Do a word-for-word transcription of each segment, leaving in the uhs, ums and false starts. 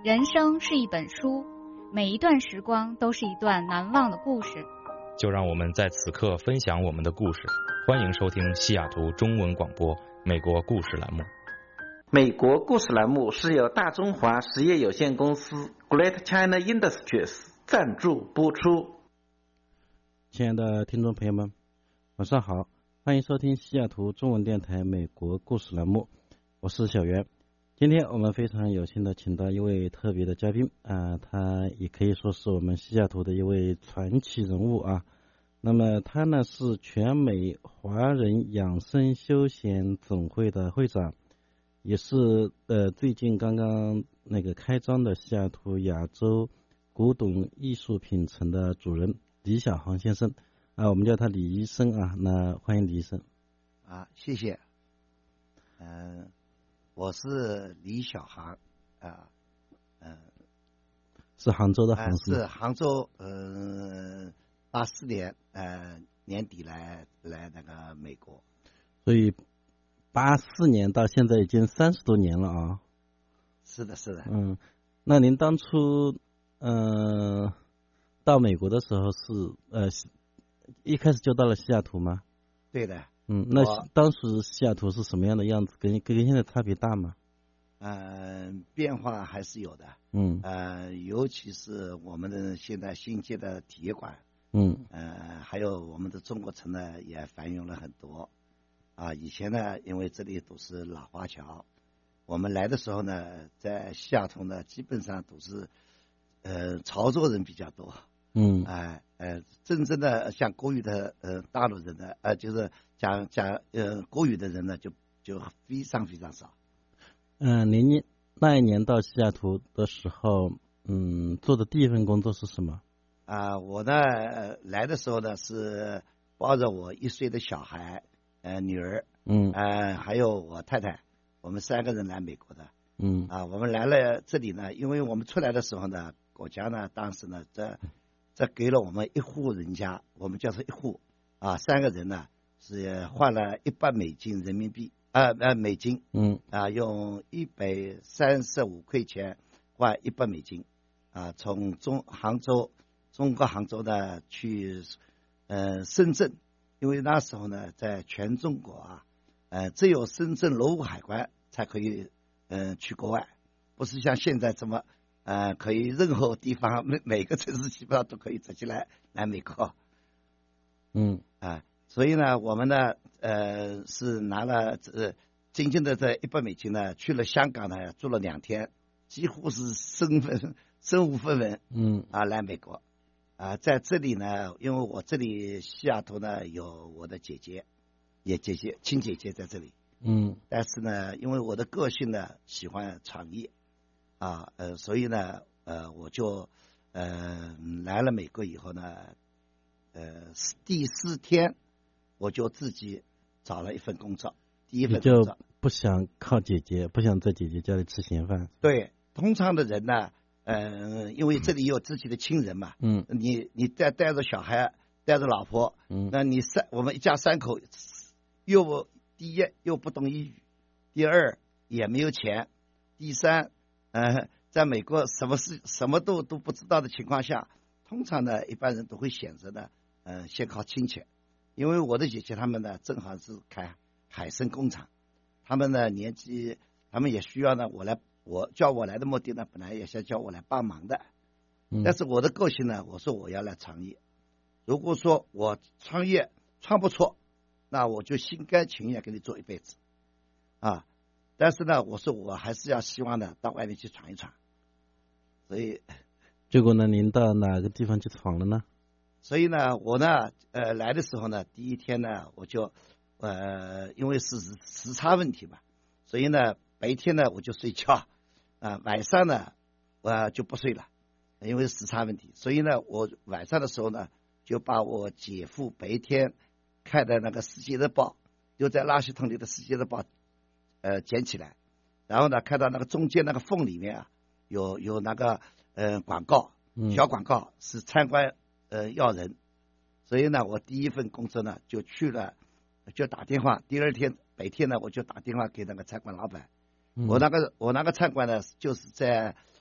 人生是一本书，每一段时光都是一段难忘的故事。 就让我们在此刻分享我们的故事。欢迎收听西雅图中文广播美国故事栏目。 美国故事栏目是由大中华实业有限公司 Great China Industries 赞助播出。 亲爱的听众朋友们，晚上好，欢迎收听西雅图中文电台美国故事栏目，我是小袁。今天我们非常有幸的请到一位特别的嘉宾啊，他也可以说是我们西雅图的一位传奇人物啊。那么他呢是全美华人养生休闲总会的会长，也是呃最近刚刚那个开张的西雅图亚洲古董艺术品城的主人李小航先生啊，我们叫他李医生啊。那欢迎李医生啊，谢谢。嗯、呃，我是李小航啊，嗯、呃， 是杭州的杭、 呃、是杭州，呃，八四年呃年底来来那个美国， 所以八四年到现在已经三十多年了啊。 是的，是的。 嗯，那您当初呃到美国的时候是呃一开始就到了西雅图吗？ 对的。 嗯，那当时西雅图是什么样的样子？跟跟现在差别大吗？ 嗯、呃，变化还是有的。 嗯， 呃，尤其是我们的现在新建的体育馆， 嗯， 呃，还有我们的中国城呢，也繁荣了很多。啊，以前呢，因为这里都是老华侨，我们来的时候呢，在西雅图呢，基本上都是呃潮州人比较多。 嗯， 哎、呃，呃，真正的像国语的呃大陆人呢，呃，就是讲讲呃国语的人呢，就就非常非常少。 嗯、呃，您那一年到西雅图的时候，嗯，做的第一份工作是什么？ 啊、呃，我呢、呃、来的时候呢是抱着我一岁的小孩，呃，女儿， 嗯， 呃，还有我太太，我们三个人来美国的。 嗯， 啊、呃，我们来了这里呢，因为我们出来的时候呢，国家呢当时呢这。这给了我们一户人家，我们叫做一户啊，三个人呢是换了一百美金人民币，呃呃美金， 嗯啊，用一百三十五块钱换一百美金，啊，从中杭州中国杭州呢去呃深圳，因为那时候呢在全中国啊，呃只有深圳罗湖海关才可以嗯、呃、去国外，不是像现在这么。呃，可以任何地方每每个城市基本上都可以直接来来美国， 嗯啊、呃，所以呢，我们呢，呃，是拿了这仅仅的这一百美金呢，去了香港呢，住了两天，几乎是身份身无分文， 嗯啊，来美国，啊、呃，在这里呢，因为我这里西雅图呢有我的姐姐，也姐姐亲姐姐在这里， 嗯， 但是呢，因为我的个性呢喜欢创业。啊，呃，所以呢，呃，我就，呃，来了美国以后呢，呃，第四天我就自己找了一份工作，第一份工作， 就不想靠姐姐，不想在姐姐家里吃闲饭。 对，通常的人呢，呃，因为这里有自己的亲人嘛， 嗯， 你你带带着小孩，带着老婆， 嗯， 那你三我们一家三口，又不第一又不懂英语，第二也没有钱，第三。呃，在美国什么事什么都都不知道的情况下，通常呢一般人都会选择呢，呃，先靠亲戚，因为我的姐姐他们呢正好是开海参工厂，他们呢年纪，他们也需要呢我来，我叫我来的目的呢本来也想叫我来帮忙的， 嗯、 但是我的个性呢，我说我要来创业，如果说我创业创不错，那我就心甘情愿给你做一辈子，啊。但是呢，我说我还是要希望呢到外面去闯一闯，所以结果呢，您到哪个地方去闯了呢？ 所以呢，我呢，呃，来的时候呢，第一天呢，我就，呃，因为是时差问题嘛，所以呢，白天呢我就睡觉，啊、呃，晚上呢我就不睡了，因为时差问题，所以呢，我晚上的时候呢，就把我姐夫白天看的那个《世界日报》，就在垃圾桶里的《世界日报》。呃，捡起来，然后呢，看到那个中间那个缝里面啊，有有那个呃广告，小广告是参观呃要人，所以呢，我第一份工作呢就去了，就打电话。第二天白天呢，我就打电话给那个餐馆老板。 嗯、 我那个我那个餐馆呢，就是在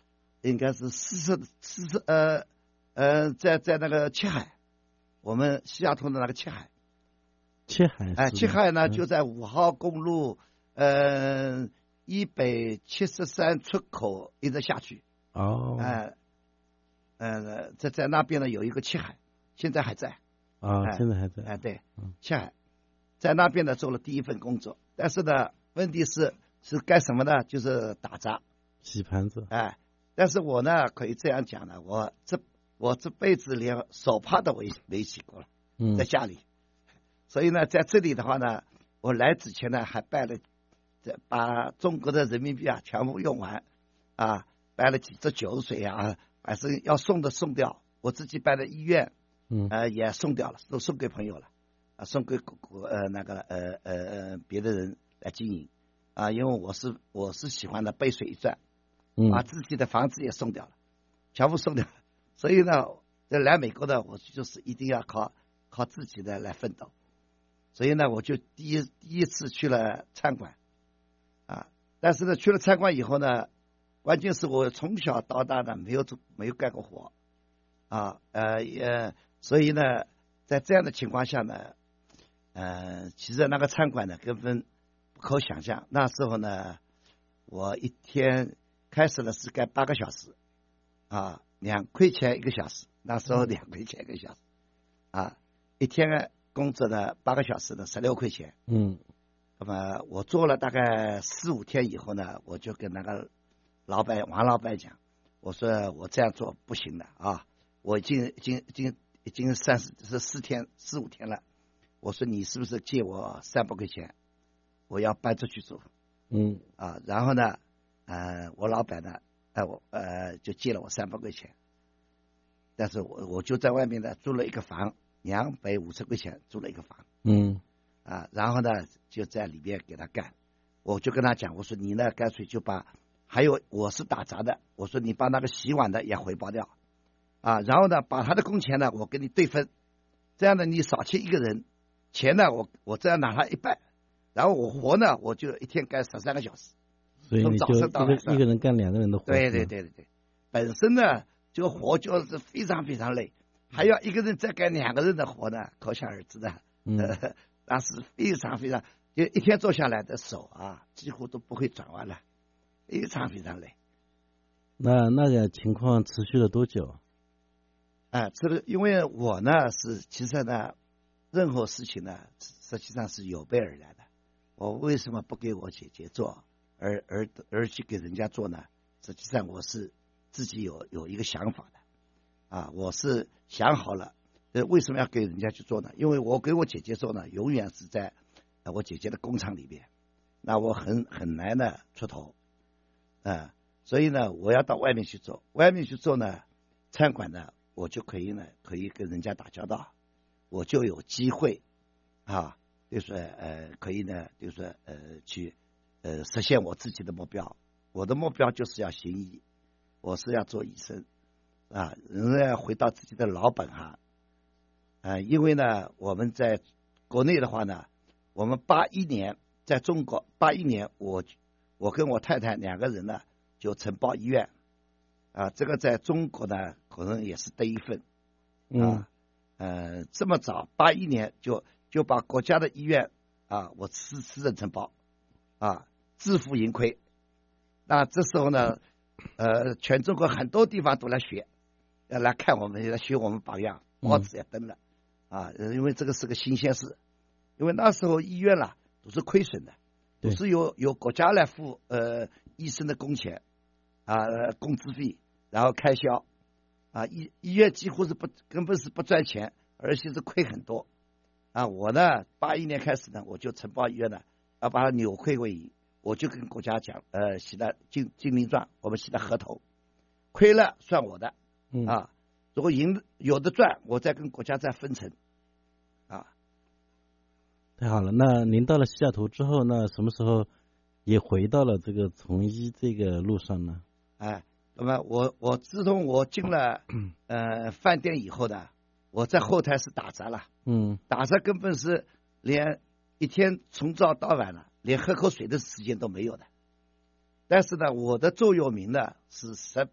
应该是四十四十呃呃，在在那个七海，我们西雅图的那个七海。 七海哎，七海呢、 嗯、 就在五号公路呃一百七十三出口一直下去。 哦。 哎、呃，呃，在在那边呢有一个七海，现在还在。 啊、 哎， 现在还在。 哎，对， 嗯， 七海，在那边呢做了第一份工作，但是呢，问题是是干什么呢？就是打杂、 洗盘子。 哎，但是我呢可以这样讲呢，我这我这辈子连手帕都没没洗过了， 嗯， 在家里。所以呢，在这里的话呢，我来之前呢还办了，这把中国的人民币啊全部用完，啊，办了几支酒水啊，反正要送的送掉，我自己办的医院。 嗯， 呃，也送掉了，都送给朋友了，啊，送给国呃那个呃呃呃别的人来经营，啊，因为我是我是喜欢的背水一战， 嗯， 把自己的房子也送掉了，全部送掉了，所以呢，来美国的我就是一定要靠靠自己的来奋斗，所以呢，我就第一第一次去了餐馆，啊，但是呢，去了餐馆以后呢，关键是我从小到大呢没有做没有干过活，啊，呃也。所以呢，在这样的情况下呢，呃，其实那个餐馆呢根本不可想象。那时候呢，我一天开始了是干八个小时，啊，两块钱一个小时。那时候两块钱一个小时，啊，一天工作呢八个小时的十六块钱。 嗯， 那么我做了大概四五天以后呢，我就跟那个老板王老板讲，我说我这样做不行的啊，我已经已经已经。已经三十是四天四五天了，我说你是不是借我三百块钱，我要搬出去住， 嗯啊，然后呢，呃，我老板呢，呃，我呃就借了我三百块钱，但是我我就在外面呢租了一个房，两百五十块钱租了一个房， 嗯， 啊，然后呢就在里边给他干，我就跟他讲，我说你呢干脆就把，还有我是打杂的，我说你把那个洗碗的也回报掉。啊，然后呢，把他的工钱呢，我跟你对分，这样呢，你少请一个人，钱呢，我我这样拿他一半，然后我活呢，我就一天干十三个小时， 所以你就一个一个人干两个人的活。 对对对对对，本身呢，这个活就是非常非常累，还要一个人再干两个人的活呢，可想而知的， 嗯， 呃、那是非常非常，就一天做下来的手啊，几乎都不会转弯了，非常非常累。 那那个情况持续了多久？ 啊，这个因为我呢是其实呢，任何事情呢实际上是有备而来的。我为什么不给我姐姐做，而而而去给人家做呢？实际上我是自己有有一个想法的，啊，我是想好了，呃，为什么要给人家去做呢？因为我给我姐姐做呢，永远是在我姐姐的工厂里边，那我很很难的出头，啊，所以呢，我要到外面去做，外面去做呢，餐馆呢。我就可以呢，可以跟人家打交道，我就有机会啊，就是呃，可以呢，就是呃，去呃实现我自己的目标。我的目标就是要行医，我是要做医生啊，仍然回到自己的老本行啊。因为呢，我们在国内的话呢，我们八一年在中国八一年，我我跟我太太两个人呢就承包医院。啊，这个在中国呢，可能也是第一份，啊，嗯、呃，这么早，八一年就就把国家的医院啊，我私私人承包，啊，自负盈亏。那这时候呢，呃，全中国很多地方都来学，要来看我们，来学我们榜样，报纸也登了，啊，因为这个是个新鲜事，因为那时候医院啦都是亏损的，都是由由国家来付呃医生的工钱啊，工资费。然后开销，啊，医医院几乎是不根本是不赚钱，而且是亏很多，啊，我呢，八一年开始呢，我就承包医院呢，要把它扭亏为盈，我就跟国家讲，呃，写的经经营状，我们写的合同，亏了算我的，啊，如果赢有的赚，我再跟国家再分成，啊， 太好了。那您到了西雅图之后，那什么时候也回到了这个从医这个路上呢？ 哎。那么我我自从我进了呃饭店以后呢，我在后台是打杂了， 嗯， 打杂根本是连一天从早到晚了，连喝口水的时间都没有的。但是呢，我的座右铭呢是十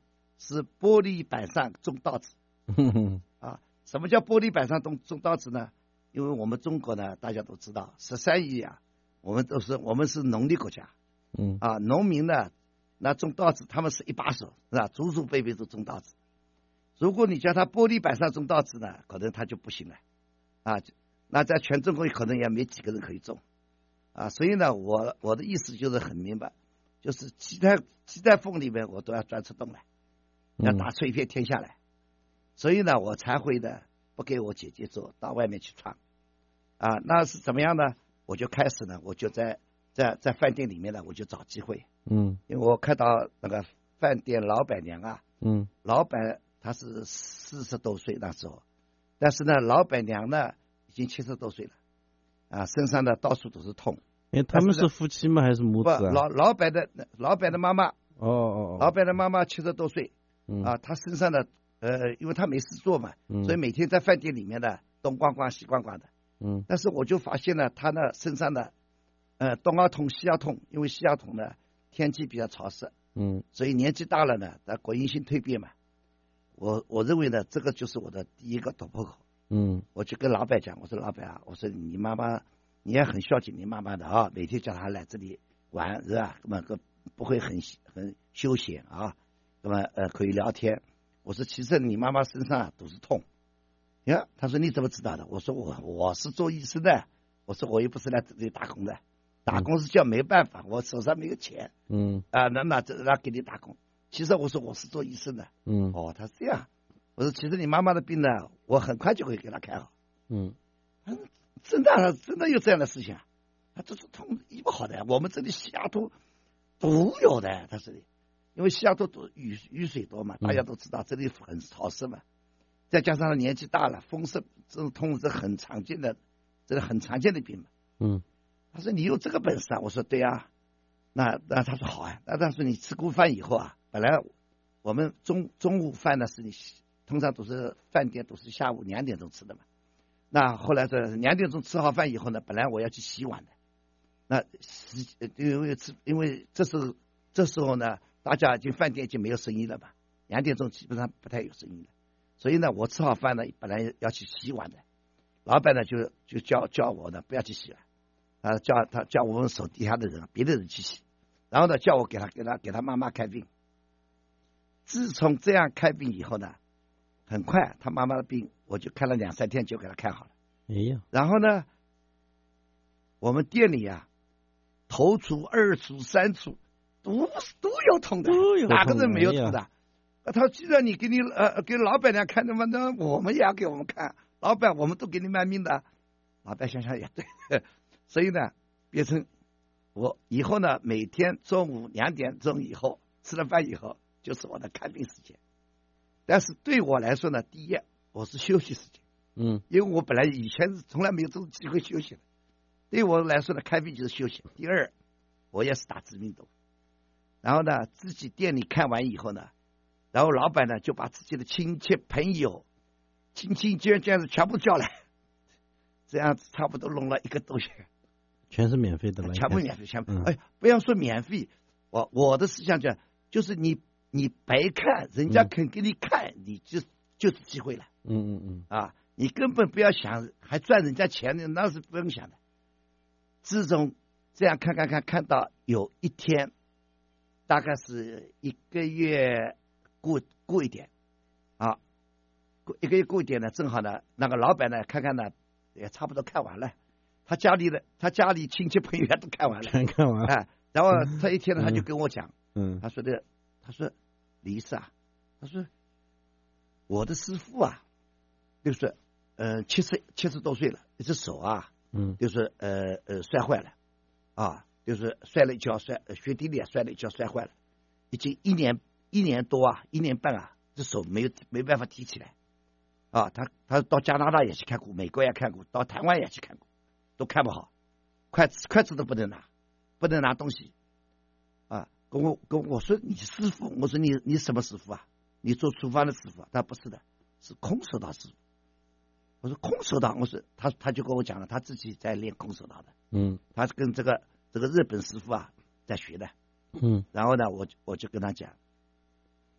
是玻璃板上种稻子。啊，什么叫玻璃板上种种稻子呢？因为我们中国呢，大家都知道，十三亿啊，我们都是我们是农业国家。 嗯啊，农民呢，那种稻子，他们是一把手，是吧？祖祖辈辈都种稻子。如果你叫他玻璃板上种稻子呢，可能他就不行了。啊，那在全中国可能也没几个人可以种。啊，所以呢，我我的意思就是很明白，就是鸡蛋鸡蛋缝里面我都要钻出洞来，要打出一片天下来。所以呢，我才会呢不给我姐姐做，到外面去闯。啊，那是怎么样呢？我就开始呢，我就在在在饭店里面呢，我就找机会。 嗯， 因为我看到那个饭店老板娘啊， 嗯， 老板他是四十多岁那时候，但是呢，老板娘呢已经七十多岁了，啊，身上呢到处都是痛。 哎，他们是夫妻吗？还是母子啊？ 不，老老板的老板的妈妈。 哦哦哦。 老板的妈妈七十多岁， 嗯、 啊，她身上呢，呃，因为她没事做嘛， 嗯、 所以每天在饭店里面呢东逛逛西逛逛的。 嗯。 但是我就发现呢，她呢身上呢，呃，东要痛西要痛，因为西要痛呢天气比较潮湿， 嗯， 所以年纪大了呢，它果阴性蜕变嘛。我我认为呢，这个就是我的第一个突破口。 嗯， 我就跟老板讲，我说老板啊，我说你妈妈你也很孝敬你妈妈的啊，每天叫她来这里玩是吧？那么不会很很休闲啊，那么呃可以聊天。我说其实你妈妈身上都是痛。呀，他说你怎么知道的？我说我我是做医生的，我说我又不是来这里打工的，打工是叫没办法，我手上没有钱。 嗯啊，那那这那给你打工。其实我说我是做医生的。 嗯， 哦，他是这样。我说其实你妈妈的病呢，我很快就会给她看好。 嗯， 真的真的有这样的事情啊？他这是痛医不好的，我们这里西雅图都有的，他这里，因为西雅图多雨雨水多嘛，大家都知道这里很潮湿嘛，再加上他年纪大了，风湿这种痛是很常见的，这是很常见的病嘛。 嗯， 他说你有这个本事啊？我说对啊。那那他说好啊。那他说你吃过饭以后啊，本来我们中中午饭呢是你通常都是饭店都是下午两点钟吃的嘛。那后来这两点钟吃好饭以后呢，本来我要去洗碗的。那洗因为吃因为这是这时候呢，大家已经饭店已经没有生意了嘛，两点钟基本上不太有生意了。所以呢，我吃好饭呢，本来要去洗碗的，老板呢就就叫叫我呢不要去洗了，啊，叫他叫我们手底下的人别的人去洗，然后呢叫我给他给他给他妈妈看病。自从这样看病以后呢，很快他妈妈的病我就看了两三天就给他看好了。 哎呀， 然后呢，我们店里啊，头处、二处、三处都都有痛的， 都有痛的， 哪个人没有痛的？他既然你给你呃给老板娘看的嘛，那我们也要给我们看。老板，我们都给你卖命的。老板想想也对，所以呢，变成我以后呢，每天中午两点钟以后吃了饭以后，就是我的看病时间。但是对我来说呢，第一，我是休息时间。 嗯， 因为我本来以前是从来没有这种机会休息的，对我来说呢，看病就是休息。第二，我也是打知名度。然后呢，自己店里看完以后呢，然后老板呢就把自己的亲戚朋友、亲戚眷眷子全部叫来，这样子差不多弄了一个多月， 全是免费的了， 全部免费，全部。 嗯、 哎，不要说免费，我我的思想讲就是你你白看，人家肯给你看，嗯、你就就是机会了。 嗯嗯嗯啊。你根本不要想还赚人家钱的，那是不用想的。自从这样看看看看到有一天，大概是一个月过过一点啊，过一个月过一点呢，正好呢，那个老板呢看看呢也差不多看完了，他家里的他家里亲戚朋友都看完了， 全看完了。 哎，然后这一天呢，他就跟我讲， 嗯， 他说的，他说李医师啊，他说我的师傅啊，就是呃七十七十多岁了，一只手啊， 嗯， 就是呃呃摔坏了，啊，就是摔了一跤，摔雪地里也摔了一跤，摔坏了，已经一年一年多啊，一年半啊，这手没有没办法提起来，啊，他他到加拿大也去看过，美国也看过，到台湾也去看过，都看不好，筷子筷子都不能拿，不能拿东西，啊，跟我跟我说你师傅，我说你你什么师傅啊？你做厨房的师傅啊？他不是的，是空手道师傅。我说空手道，我说他他就跟我讲了，他自己在练空手道的， 嗯， 他是跟这个这个日本师傅啊在学的， 嗯， 然后呢，我我就跟他讲，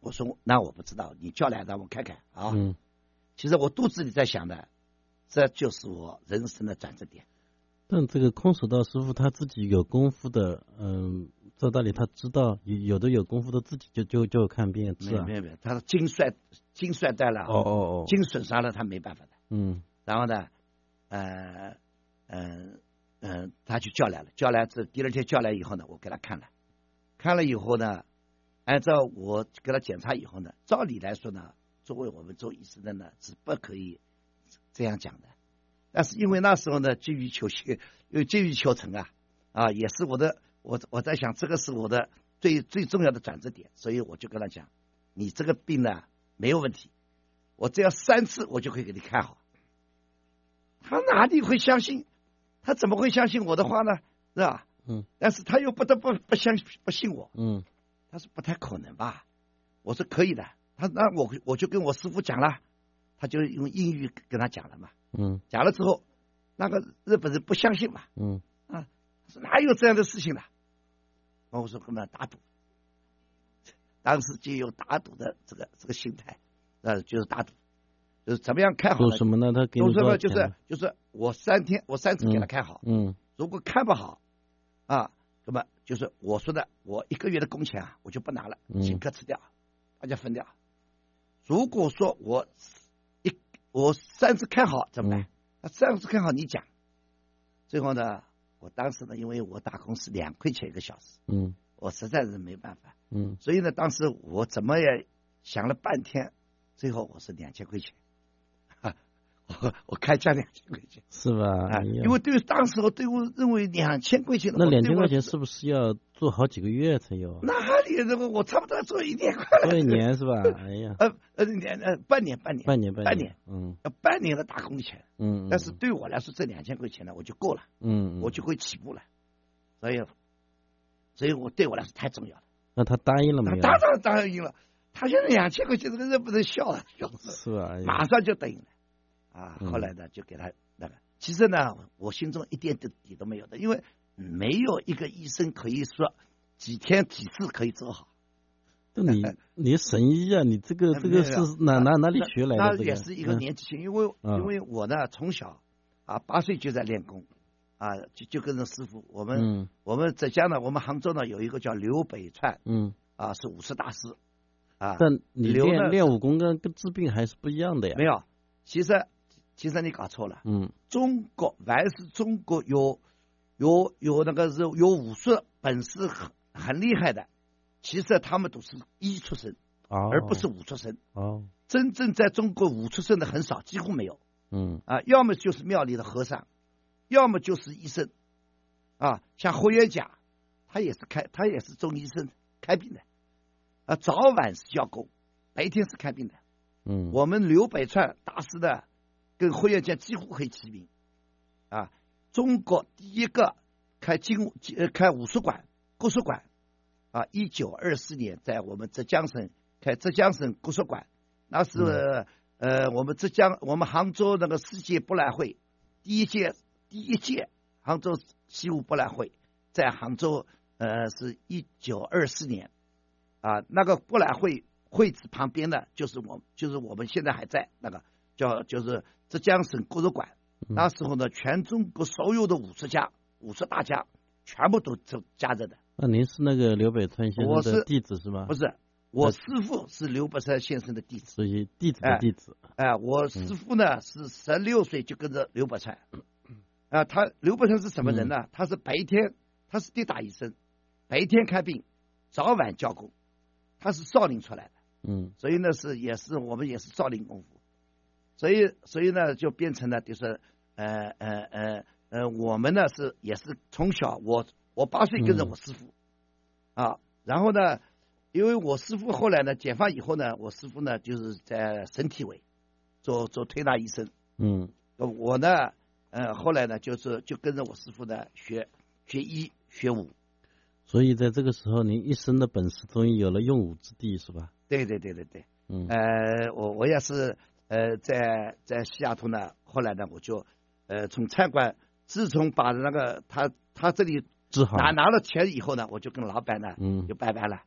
我说那我不知道，你叫来让我看看啊。 嗯， 其实我肚子里在想的，这就是我人生的转折点。 但这个空手道师傅他自己有功夫的，嗯，这道理他知道，有有的有功夫的自己就就就看遍没是啊。 有没有没有，他的筋摔筋摔断了， 哦哦哦， 筋损伤了，他没办法的。 嗯然后呢，呃嗯嗯、呃，他就叫来了，叫来这第二天叫来以后呢，我给他看了，看了以后呢，按照我给他检查以后呢，照理来说呢，作为我们做医生的呢，是不可以这样讲的。但是因为那时候呢，急于求学，因为急于求成啊，啊，也是我的，我我在想，这个是我的最最重要的转折点，所以我就跟他讲，你这个病呢没有问题，我只要三次我就可以给你看好。他哪里会相信？他怎么会相信我的话呢？是吧？ 嗯。 但是他又不得不不相不信我。 嗯。 他说不太可能吧？我说可以的。他那我我就跟我师傅讲了，他就用英语跟他讲了嘛。 嗯。 讲了之后，那个日本人不相信嘛。 嗯。 啊，说哪有这样的事情呢？我说跟他打赌，当时就有打赌的这个这个心态，呃，就是打赌。就是怎么样看好？ 做什么呢？他给你做什么？ 多少钱就是就是我三天，我三次给他看好。 嗯。 如果看不好，啊，那么就是我说的，我一个月的工钱啊，我就不拿了，请客吃掉，大家分掉。如果说我一我三次看好怎么办？那三次看好你讲。最后呢，我当时呢，因为我打工是两块钱一个小时， 嗯， 我实在是没办法， 嗯， 所以呢，当时我怎么也想了半天，最后我是两千块钱。我我开价两千块钱， 是吧？ 啊，因为对当时我对我认为两千块钱， 那两千块钱是不是要做好几个月才有？ 哪里这个我差不多做一年快了， 做一年是吧？哎呀， 呃呃年呃半年半年半年半年， 嗯， 要半年的打工钱， 嗯， 但是对我来说这两千块钱呢，我就够了， 嗯， 我就会起步了，所以，所以我对我来说太重要了。 那他答应了没有？ 当然答应了，他现在两千块钱，这个人不能笑了，笑死， 是吧？ 马上就答应了。啊，后来呢，就给他那个。其实呢，我心中一点底都没有的，因为没有一个医生可以说几天几次可以治好。 你你神医啊，你这个这个是哪哪哪里学来的？ 那也是一个年纪轻，因为因为我呢从小啊八岁就在练功，啊就就跟着师傅。我们我们浙江呢，我们杭州呢有一个叫刘北川，嗯，啊是武术大师，啊。 但你练练武功跟跟治病还是不一样的呀。 没有，其实。其实你搞错了，嗯，中国凡是中国有有有那个是有武术本事很很厉害的，其实他们都是医出身，哦，而不是武出身。哦，真正在中国武出身的很少，几乎没有。嗯，啊，要么就是庙里的和尚，要么就是医生。啊，像霍元甲，他也是开，他也是中医生开病的，啊，早晚是教功，白天是看病的。嗯，我们刘北川大师的。跟霍元甲几乎可以齐名，啊！中国第一个开经呃开武术馆、国术馆，啊！一九二四年在我们浙江省开浙江省国术馆，那是、嗯、呃我们浙江我们杭州那个世界博览会第一届第一届杭州西武博览会在杭州呃是一九二四年，啊那个博览会会址旁边的就是我就是我们现在还在那个叫就是浙江省国术馆，那时候呢，全中国所有的武术家、武术大家，全部都都加着的。 那您是那个刘北川先生的弟子是吗？ 不是，我师父是刘北川先生的弟子， 所以弟子的弟子。 哎，哎我师父呢、嗯、是十六岁就跟着刘北川。啊，他刘北川是什么人呢？嗯、他是白天他是跌打医生，白天看病，早晚教功，他是少林出来的。嗯，所以呢是也是我们也是少林功夫。所以，所以呢，就变成了就是呃呃呃呃，我们呢是也是从小我我八岁跟着我师傅，嗯、啊，然后呢，因为我师傅后来呢解放以后呢，我师傅呢就是在省体委做做推拿医生，嗯，我呢呃后来呢就是就跟着我师傅呢学学医学武， 所以在这个时候，您一生的本事终于有了用武之地，是吧？ 对对对对对，嗯，呃，我我也是。呃，在在西雅图呢，后来呢，我就呃从餐馆，自从把那个他他这里治好拿拿了钱以后呢，我就跟老板呢，嗯，就拜拜了，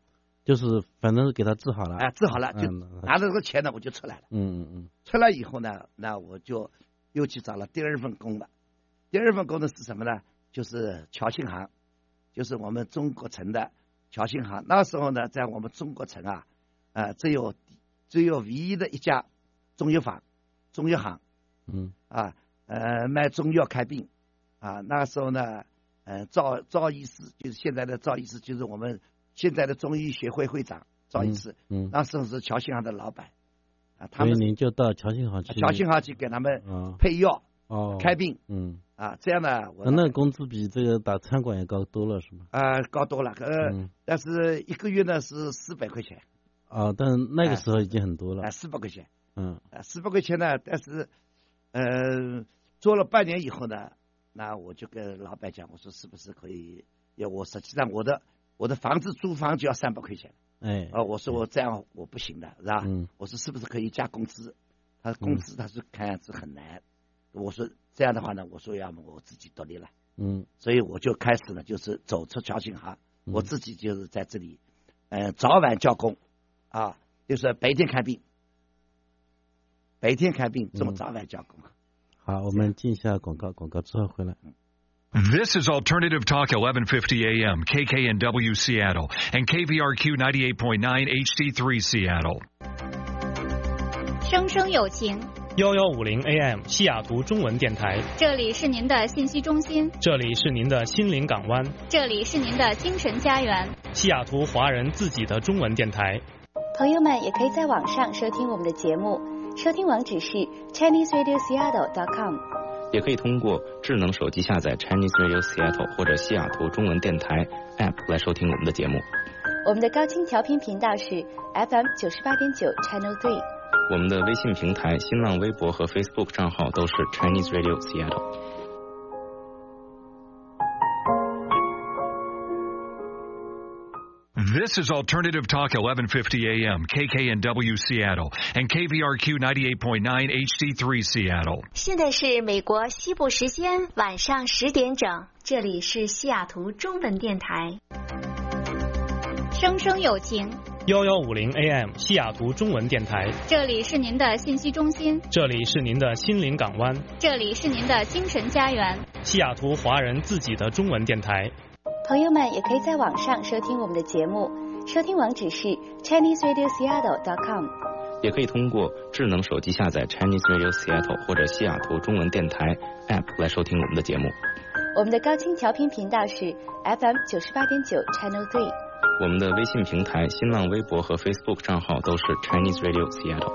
就是反正给他治好了， 哎、呃，治好了就嗯、 拿着这个钱呢，我就出来了。 嗯嗯嗯。 出来以后呢，那我就又去找了第二份工了。第二份工呢是什么呢？就是侨信行，就是我们中国城的侨信行。那时候呢，在我们中国城啊，呃，只有只有唯一的一家中药房、中药行。 嗯啊，呃，卖中药看病啊。那时候呢，呃，赵赵医师就是现在的赵医师，就是我们现在的中医协会会长赵医师。 嗯，嗯那时候是侨信行的老板啊，他们所以您就到侨信行去， 侨信行去给他们啊配药、 哦开病。 嗯啊，这样呢，我那工资比这个打餐馆也高多了，是吗？ 啊、呃，高多了，呃、 嗯， 但是一个月呢是四百块钱。 啊，但那个时候已经很多了。 啊，四百块钱。 嗯， 啊，四百块钱呢，但是。呃，做了半年以后呢，那我就跟老板讲，我说是不是可以？要我实际上我的我的房子租房就要三百块钱， 哎， 啊、呃，我说我这样我不行的，是吧？ 嗯， 我说是不是可以加工资？他工资他是看样子很难，嗯、我说这样的话呢，我说要么我自己独立了， 嗯， 所以我就开始呢，就是走出侨信行， 嗯、 我自己就是在这里，呃，早晚交工，啊，就是白天看病。白天看病，这么早晚交工。 嗯、好，我们进一下广告，广告之后回来。 This is Alternative Talk eleven fifty A M, K K N W Seattle, and K V R Q ninety-eight point nine H D three Seattle. 生生有情。 幺幺五零 A M 西雅图中文电台， 这里是您的信息中心， 这里是您的心灵港湾， 这里是您的精神家园， 西雅图华人自己的中文电台。 朋友们也可以在网上收听我们的节目。收听网址是 Chinese Radio Seattle dot com， 也可以通过智能手机下载 Chinese Radio Seattle 或者西雅图中文电台 App 来收听我们的节目。 我们的高清调频频道是 F M 九十八点九 Channel Three。 我们的微信平台、新浪微博和 Facebook 账号都是 Chinese Radio Seattle。 This is Alternative Talk eleven fifty A M, K K N W Seattle, and K V R Q ninety-eight point nine H D three Seattle. 现在是美国西部时间晚上十点整，这里是西雅图中文电台。 生生有情。 幺幺五零 A M 西雅图中文电台， 这里是您的信息中心， 这里是您的心灵港湾， 这里是您的精神家园， 西雅图华人自己的中文电台。 朋友们也可以在网上收听我们的节目，收听网址是 Chinese Radio Seattle dot com， 也可以通过智能手机下载 Chinese Radio Seattle 或者西雅图中文电台 App 来收听我们的节目。 我们的高清调频频道是 F M 九十八点九 Channel Three。 我们的微信平台、新浪微博和 Facebook 账号都是 Chinese Radio Seattle。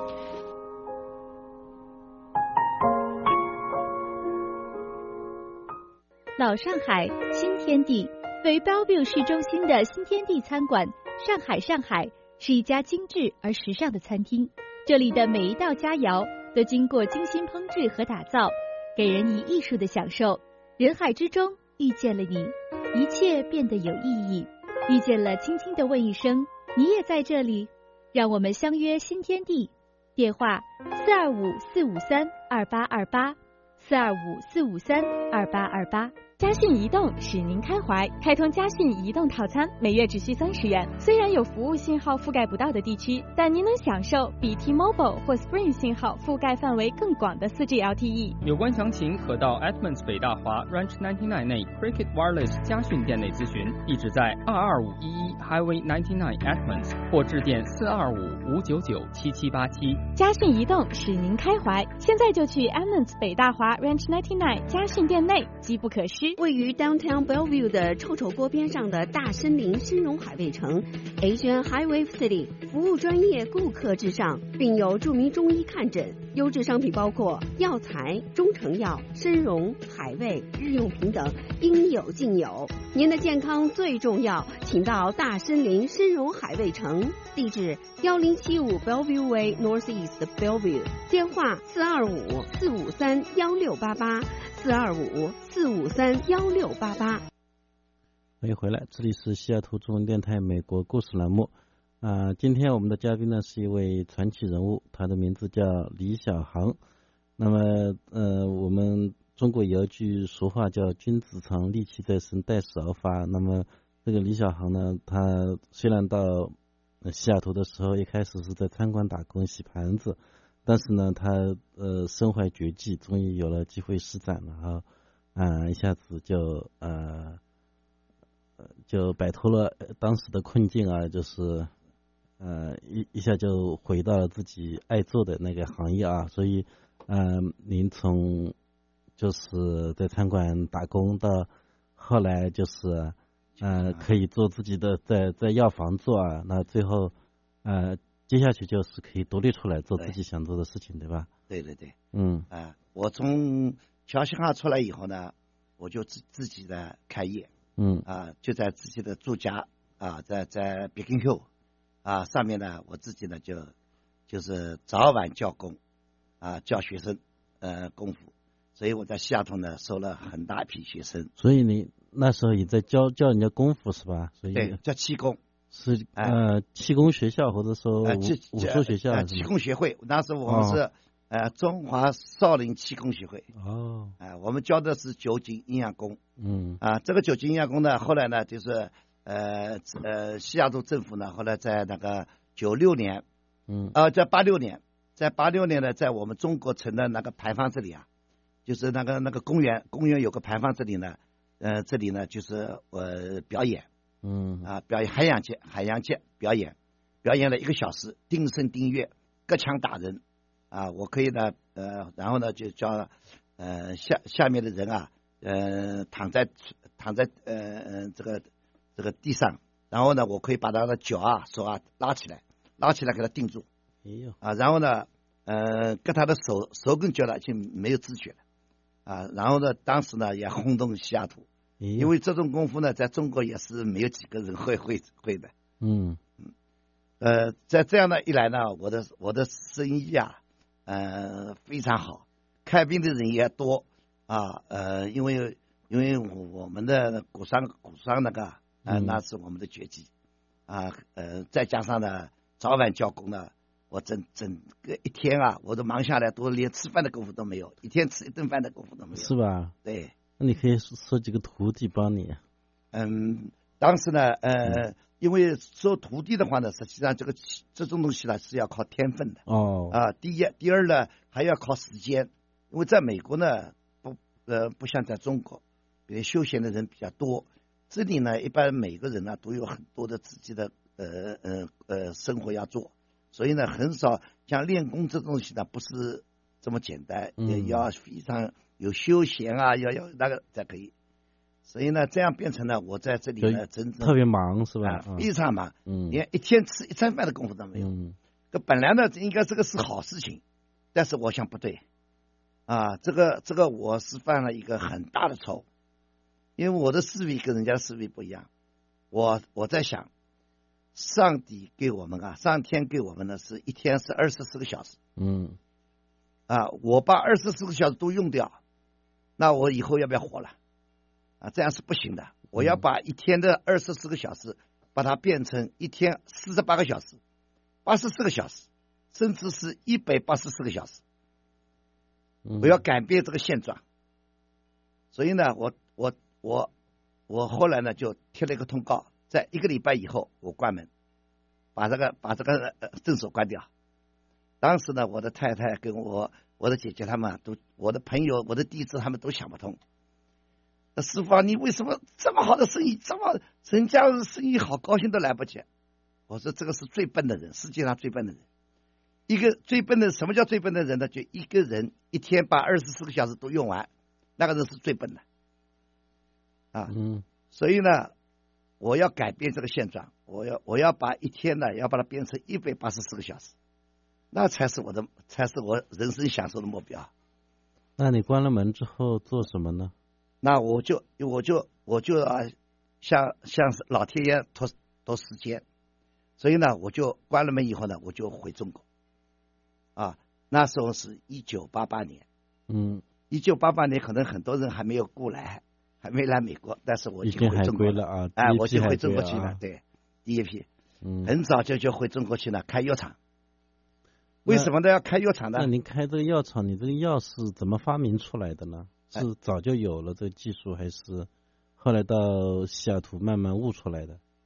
老上海新天地，位于 Bellevue 市中心的新天地餐馆上海上海是一家精致而时尚的餐厅，这里的每一道佳肴都经过精心烹制和打造，给人以艺术的享受。人海之中遇见了你，一切变得有意义。遇见了，轻轻地问一声，你也在这里？让我们相约新天地。电话四二五四五三二八二八，四二五四五三二八二八。 嘉讯移动使您开怀，开通嘉讯移动套餐，每月只需三十元。虽然有服务信号覆盖不到的地区，但您能享受比 T-Mobile 或 Sprint 信号覆盖范围更广的 四 G L T E。 有关详情可到 Edmonds 北大华 Ranch 九十九内 Cricket Wireless 嘉讯店内咨询，地址在二二五一一 Highway 九十九 Edmonds 或致电四二五五九九七七八七。 嘉讯移动使您开怀，现在就去 Edmonds 北大华 Ranch 九十九嘉讯店内，机不可失。 位于 Downtown Bellevue 的臭臭锅边上的大森林深融海味城 Asian Highway City， 服务专业，顾客至上，并有著名中医看诊。优质商品包括药材、中成药、参茸、海味、日用品等，应有尽有。您的健康最重要，请到大森林深融海味城，地址一零七五 Bellevue Way Northeast Bellevue， 电话四二五四五三一六八八。四二五四五三幺六八八。 欢迎回来，这里是西雅图中文电台美国故事栏目。啊、呃，今天我们的嘉宾呢是一位传奇人物，他的名字叫李小航。那么，呃，我们中国有一句俗话叫"君子长，利气在身，待死而发"。那么，这个李小航呢，他虽然到西雅图的时候，一开始是在餐馆打工洗盘子，但是呢，他呃身怀绝技，终于有了机会施展，然后啊、呃、一下子就呃就摆脱了当时的困境啊，就是呃一一下就回到了自己爱做的那个行业啊，所以嗯、呃，您从就是在餐馆打工到后来就是呃可以做自己的在在药房做啊，那最后呃接下去就是可以独立出来做自己想做的事情，对吧？ 对对对， 嗯啊、呃，我从乔兴哈出来以后呢，我就自自己的开业， 嗯啊、呃，就在自己的住家啊，在在 Beacon Hill 啊上面呢，我自己呢就就是早晚教工啊，教学生呃功夫，所以我在西雅图呢收了很大一批学生。 所以你那时候也在教教人家功夫是吧？所以对，叫气功。 是呃气功学校或者说武、 呃、 武术学校、 呃、气功学会，那时候我们是、哦、呃中华少林气功学会哦， 啊、呃，我们教的是九井阴阳功， 嗯啊、呃，这个九井阴阳功呢，后来呢就是呃呃西雅图政府呢，后来在那个九六年， 嗯啊、呃，在八六年，在八六年呢，在我们中国城的那个牌坊这里啊，就是那个那个公园，公园有个牌坊这里呢，呃，这里呢就是呃表演。 嗯啊，表演海洋界，海洋界表演，表演了一个小时，定声定乐，各枪打人，啊，我可以呢，呃，然后呢就叫呃下下面的人啊，呃躺在躺在呃这个这个地上，然后呢我可以把他的脚啊手啊拉起来，拉起来给他定住， 哎呦啊，然后呢呃跟他的手手跟脚呢就没有知觉了，啊，然后呢当时呢也轰动西雅图。因为这种功夫呢，在中国也是没有几个人会会会的。 嗯嗯，呃，在这样的一来呢，我的我的生意啊，呃，非常好，看病的人也多啊，呃，因为因为我们的骨伤骨伤那个啊、呃嗯， 那是我们的绝技啊，呃，再加上呢早晚教工呢，我整整个一天啊，我都忙下来，都连吃饭的功夫都没有，一天吃一顿饭的功夫都没有， 是吧？ 对。 那你可以说几个徒弟帮你。 嗯，当时呢，呃，嗯、因为收徒弟的话呢，实际上这个这种东西呢是要靠天分的。 哦。 啊，第一，第二呢还要靠时间，因为在美国呢，不呃不像在中国，比如休闲的人比较多，这里呢一般每个人呢都有很多的自己的呃呃呃生活要做，所以呢很少像练功这东西呢不是这么简单， 嗯、 也要非常。有休闲啊，要要那个才可以，所以呢，这样变成了我在这里呢，真正特别忙是吧？ 啊、非常忙， 嗯， 连一天吃一餐饭的功夫都没有。 嗯， 这本来呢，应该这个是好事情，但是我想不对，啊，这个这个我是犯了一个很大的错误，因为我的思维跟人家的思维不一样，我我在想，上帝给我们啊，上天给我们呢是一天是二十四个小时， 嗯， 啊，我把二十四个小时都用掉。那我以后要不要活了？啊，这样是不行的。我要把一天的二十四个小时，把它变成一天四十八个小时、八十四个小时，甚至是一百八十四个小时。我要改变这个现状。所以呢，我我我我后来呢就贴了一个通告，在一个礼拜以后我关门，把这个把这个呃诊所关掉。当时呢，我的太太跟我。我的姐姐他们都，我的朋友，我的弟子他们都想不通。师傅啊，你为什么这么好的生意，这么人家生意好，高兴都来不及？我说这个是最笨的人，世界上最笨的人。一个最笨的，什么叫最笨的人呢？就一个人一天把二十四个小时都用完，那个人是最笨的。啊， 嗯， 所以呢，我要改变这个现状，我要我要把一天呢，要把它变成一百八十四个小时。那才是我的，才是我人生享受的目标。 那你关了门之后做什么呢？ 那我就我就我就啊，向向老天爷托托时间，所以呢，我就关了门以后呢，我就回中国。啊，那时候是一九八八年， 嗯， 一九八八年可能很多人还没有过来，还没来美国，但是我已经回中国了啊， 哎，我就回中国去了， 了，对，第一批， 嗯， 很早就就回中国去了，开药厂。为什么都要开药厂呢？ 那您开这个药厂，你这个药是怎么发明出来的呢？是早就有了这个技术，还是后来到西雅图慢慢悟出来的？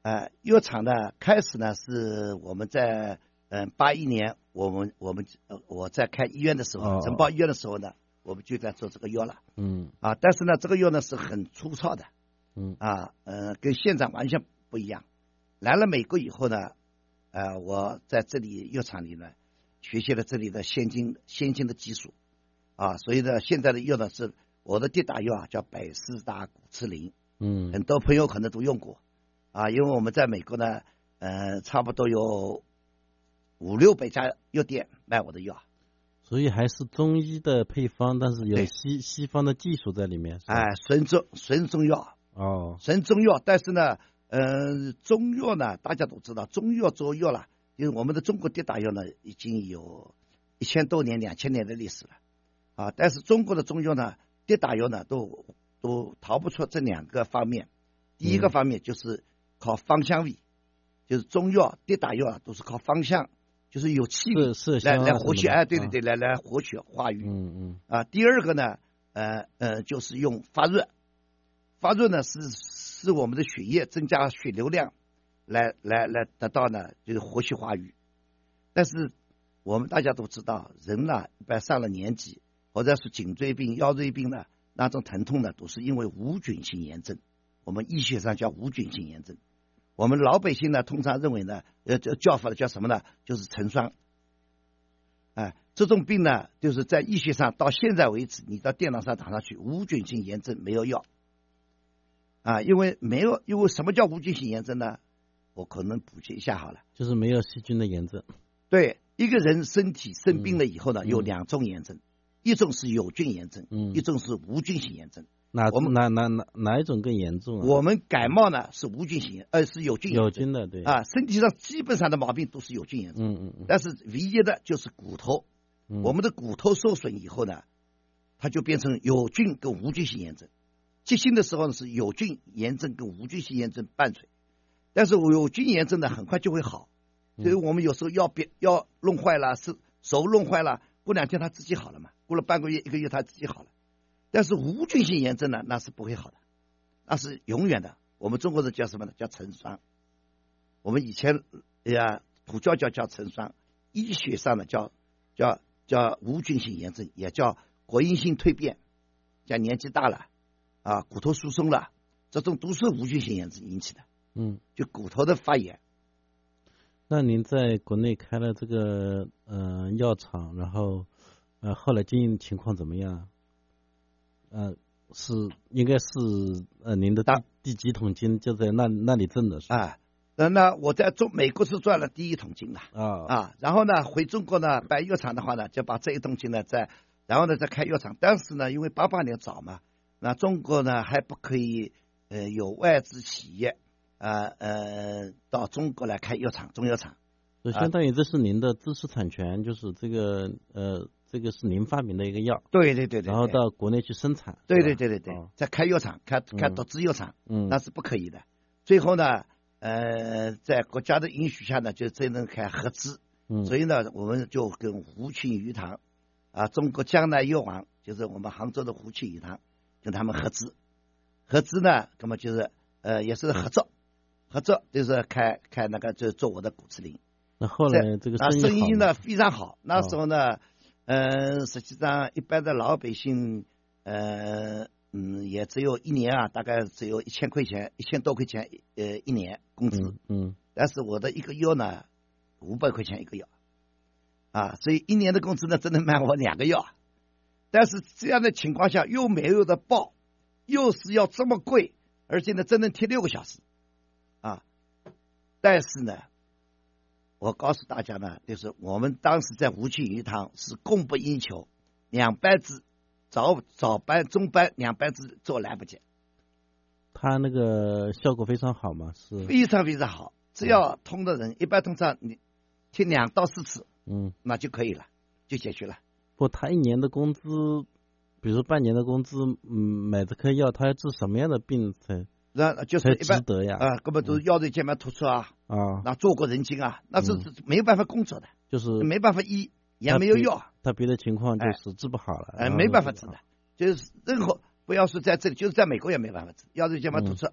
呃，药厂呢，开始呢是我们在嗯八一年，我们我们呃我在开医院的时候，承包医院的时候呢，我们就在做这个药了。 嗯啊，但是呢，这个药呢是很粗糙的。 嗯啊，呃，跟现在完全不一样。来了美国以后呢，呃，我在这里药厂里呢，学习了这里的先进先进的技术。啊，所以呢，现在的药呢是我的跌打药啊，叫百事达骨刺灵。 嗯， 很多朋友可能都用过。啊，因为我们在美国呢，呃，差不多有五六百家药店卖我的药。 所以还是中医的配方，但是有西西方的技术在里面。 哎，纯中纯中药。 哦， 纯中药，但是呢，呃，中药呢，大家都知道，中药做药了，因为我们的中国跌打药呢，已经有一千多年、两千年的历史了。啊，但是中国的中药呢，跌打药呢，都都逃不出这两个方面。第一个方面就是靠芳香味，嗯、就是中药跌打药啊，都是靠芳香，就是有气味来来活血，哎，对对对，来来活血化瘀。 嗯嗯。 啊，第二个呢，呃呃，就是用发热，发热呢是使我们的血液增加血流量，来来来得到呢就是活血化瘀。但是我们大家都知道，人呢一般上了年纪，或者是颈椎病、腰椎病呢，那种疼痛呢，都是因为无菌性炎症。我们医学上叫无菌性炎症。我们老百姓呢，通常认为呢，呃，叫法的叫什么呢？就是陈霜。哎、呃，这种病呢，就是在医学上到现在为止，你到电脑上打上去，无菌性炎症没有药。啊，因为没有，因为什么叫无菌性炎症呢？我可能补充一下好了， 就是没有细菌的炎症。 对，一个人身体生病了以后呢，嗯、有两种炎症，一种是有菌炎症， 嗯， 一种是无菌性炎症。 哪我们哪哪哪哪一种更严重啊？ 我们感冒呢是无菌性，呃是有菌炎症。 有菌的，对啊，身体上基本上的毛病都是有菌炎症。 嗯嗯嗯。 但是唯一的就是骨头，嗯、我们的骨头受损以后呢，它就变成有菌跟无菌性炎症。急性的时候呢是有菌炎症跟无菌性炎症伴随，但是有菌炎症呢很快就会好，所以我们有时候药别药弄坏了，是手弄坏了，过两天它自己好了嘛，过了半个月一个月它自己好了。但是无菌性炎症呢，那是不会好的，那是永远的。我们中国人叫什么呢？叫陈霜。我们以前呀土教叫叫陈霜，医学上呢叫叫叫无菌性炎症，也叫果因性蜕变，叫年纪大了啊，骨头疏松了，这种都是无菌性炎症引起的。 嗯， 就骨头的发炎。 那您在国内开了这个呃药厂，然后呃后来经营情况怎么样？呃，是应该是呃您的第第几桶金就在那那里挣的是啊？那那我在中美国是赚了第一桶金了啊啊，然后呢回中国呢办药厂的话呢，就把这一桶金呢再然后呢再开药厂。当时呢因为八八年早嘛，那中国呢还不可以呃有外资企业呃呃到中国来开药厂中药厂， 就相当于这是您的知识产权，就是这个呃。这个是您发明的一个药， 对对对对， 然后到国内去生产， 对对对对对，哦、在开药厂、开开独资药厂， 嗯， 那是不可以的。最后呢，呃，在国家的允许下呢，就只能开合资， 嗯， 所以呢，我们就跟胡庆余堂啊，中国江南药王，就是我们杭州的胡庆余堂，跟他们合资，合资呢，那么就是呃，也是合作，合作就是开开那个就做我的骨刺灵。 那后来这个生意生意呢非常好，那时候呢。哦呃，实际上一般的老百姓，呃，嗯，也只有一年啊，大概只有一千块钱，一千多块钱，呃，一年工资。 嗯。嗯但是我的一个药呢，五百块钱一个药，啊，所以一年的工资呢，只能买我两个药。但是这样的情况下，又没有的报，又是要这么贵，而且呢，只能贴六个小时，啊，但是呢。我告诉大家呢，就是我们当时在吴庆余堂是供不应求，两班制，早早班、中班两班制做来不及。 他那个效果非常好嘛，是非常非常好。只要通的人，嗯、一般通常你听两到四次， 嗯， 那就可以了，就解决了。 不，他一年的工资，比如半年的工资，嗯，买这颗药，他要治什么样的病才？ 那就是一般值得呀啊，根本都是腰椎间盘突出啊， 啊， 那坐过人精啊，那是没有办法工作的， 就是没办法医，也没有药， 他别的情况就是治不好了， 哎，没办法治的，就是任何不要说在这里，就是在美国也没办法治，腰椎间盘突出，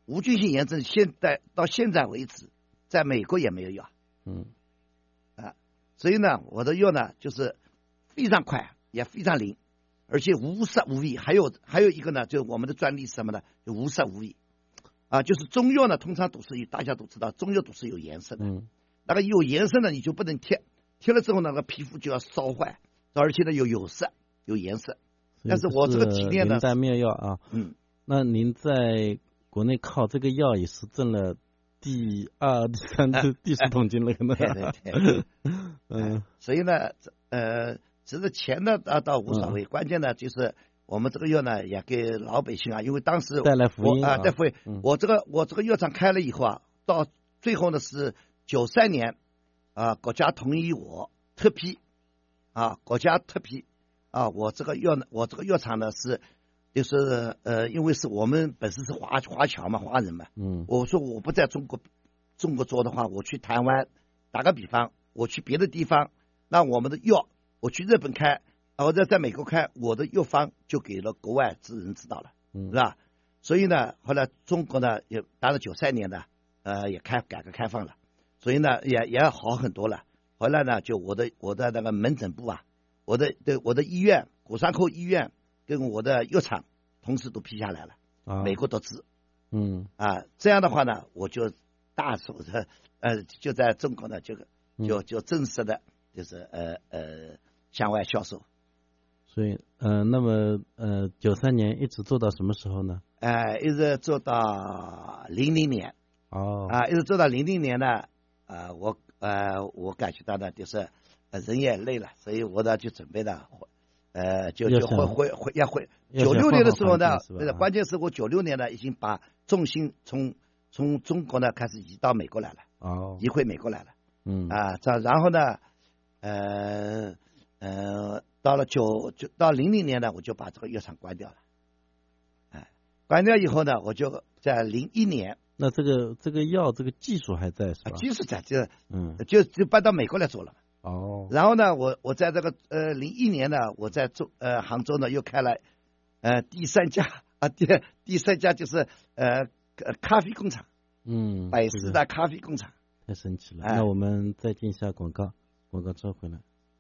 无菌性炎症现在到现在为止，在美国也没有药。 嗯， 啊，所以呢，我的药呢就是非常快，也非常灵，而且无色无味。还有还有一个呢，就我们的专利是什么呢？就无色无味。啊，就是中药呢，通常都是有，大家都知道，中药都是有颜色的。 嗯， 那个有颜色呢，你就不能贴，贴了之后呢，那个皮肤就要烧坏，而且呢有有色有颜色。但是我这个体验呢， 灵丹妙药啊， 嗯， 那您在国内靠这个药也是挣了第二、第三、第第四桶金了，可能。 对对对，嗯，所以呢，呃，其实钱呢倒倒无所谓， 嗯、 关键呢就是我们这个药呢也给老百姓啊，因为当时带来福音啊，带福音。 嗯、 我这个我这个药厂开了以后啊，到最后呢是九三年啊，国家同意我特批啊，国家特批啊，我这个药呢，我这个药厂呢是。就是呃，因为是我们本身是华华侨嘛，华人嘛， 嗯， 我说我不在中国中国做的话，我去台湾，打个比方，我去别的地方，那我们的药，我去日本开，或者在美国开，我的药方就给了国外之人知道了， 嗯， 是吧？所以呢，后来中国呢也当然九三年呢，呃，也开改革开放了，所以呢也也好很多了。后来呢，就我的我的那个门诊部啊，我的对我的医院骨伤科医院。跟我的药厂同时都批下来了， 啊、 美国都知， 嗯啊，这样的话呢，我就大手的呃，就在中国呢，就就就正式的，就是呃呃向外销售。 所以呃，那么呃，九三年一直做到什么时候呢？ 呃，一直做到零零年。 哦。 啊，一直做到零零年呢，啊、呃，我呃我感觉到呢，就是呃人也累了，所以我呢就准备呢。呃，就就回回回要回九六年的时候呢，关键是我九六年呢已经把重心从从中国呢开始移到美国来了， 哦， 移回美国来了， 嗯啊，这然后呢，呃呃，到了九就到零零年呢，我就把这个药厂关掉了，哎、呃，关掉以后呢，我就在零一年， 那这个这个药这个技术还在是吧？ 技术在这， 嗯， 就就搬到美国来做了。 哦， 然后呢，我我在这个呃零一年呢，我在中呃杭州呢又开了呃第三家啊第第三家就是呃咖啡工厂， 嗯， 百事达咖啡工厂， 太神奇了。 哎、 那我们再进一下广告，广告之后回来。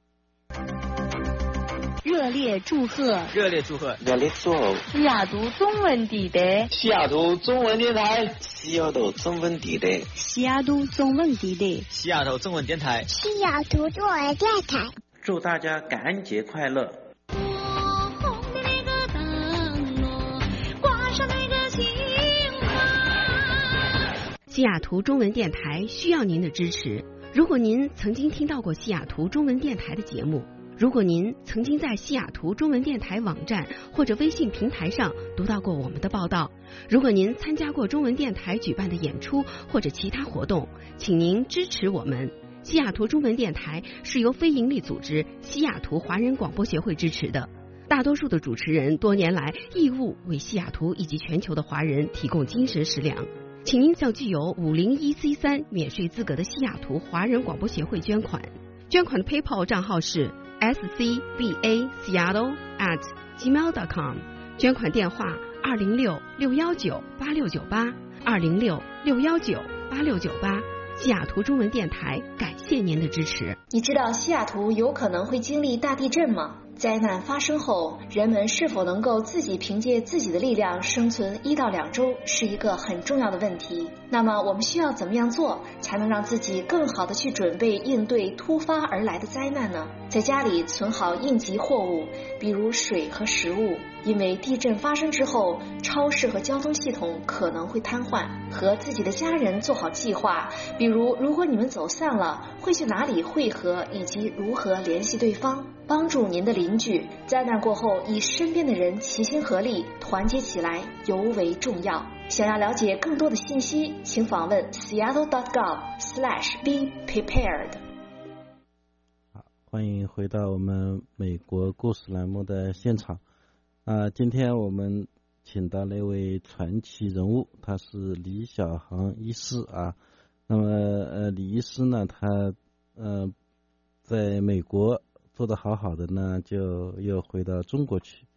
热烈祝贺！ 热烈祝贺！ 热烈祝贺！ 西雅图中文地带， 西雅图中文电台， 西雅图中文地带， 西雅图中文地带， 西雅图中文电台， 西雅图中文电台。 祝大家感恩节快乐！ 西雅图中文电台需要您的支持。如果您曾经听到过西雅图中文电台的节目，如果您曾经在西雅图中文电台网站或者微信平台上读到过我们的报道，如果您参加过中文电台举办的演出或者其他活动，请您支持我们。西雅图中文电台是由非营利组织西雅图华人广播协会支持的，大多数的主持人多年来义务为西雅图以及全球的华人提供精神食粮。请您向具有五零一 C 三免税资格的西雅图华人广播协会捐款，捐款的 PayPal 账号是 s c b a seattle at gmail dot com， 捐款电话二零六六幺九八六九八二零六六幺九八六九八。西雅图中文电台感谢您的支持。 你知道西雅图有可能会经历大地震吗？灾难发生后，人们是否能够自己凭借自己的力量生存一到两周，是一个很重要的问题。那么我们需要怎么样做，才能让自己更好的去准备应对突发而来的灾难呢？在家里存好应急货物，比如水和食物，因为地震发生之后，超市和交通系统可能会瘫痪。和自己的家人做好计划，比如如果你们走散了，会去哪里汇合，以及如何联系对方。帮助您的邻居，灾难过后与身边的人齐心合力，团结起来尤为重要。想要了解更多的信息，请访问 seattle dot gov slash be prepared。 好，欢迎回到我们美国故事栏目的现场。啊、呃，今天我们请到了一位传奇人物，他是李小航医师啊。那么呃，李医师呢，他呃在美国做得好好的呢，就又回到中国去